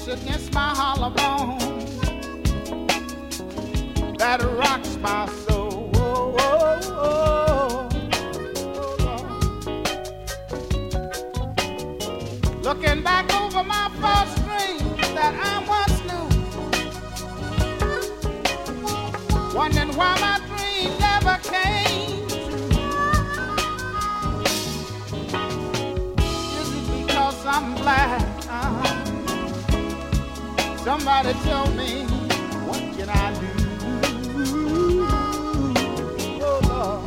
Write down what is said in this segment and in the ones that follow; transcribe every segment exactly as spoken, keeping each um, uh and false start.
against my hollow bone that rocks my soul. Oh, oh, oh, oh, Lord. Looking back over my first dream that I once knew, wondering why my dream never came true. Is it because I'm black? Uh-huh. Somebody tell me, what can I do? Oh, Lord.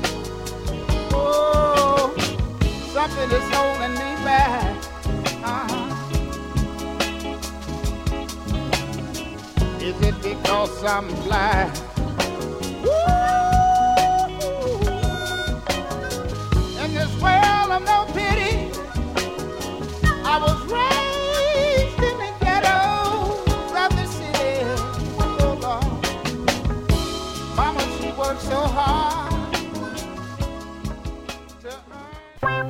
Oh, something is holding me back. Uh-huh. Is it because I'm black? Woo! In this world of no pity, I was raised in the ghetto of the city. Oh, Lord. Mama, she worked so hard to earn.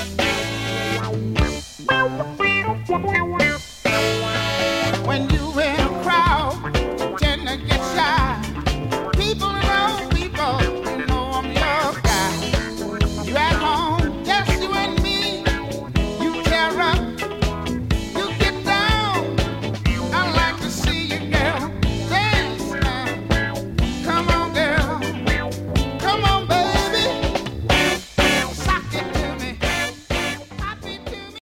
When you win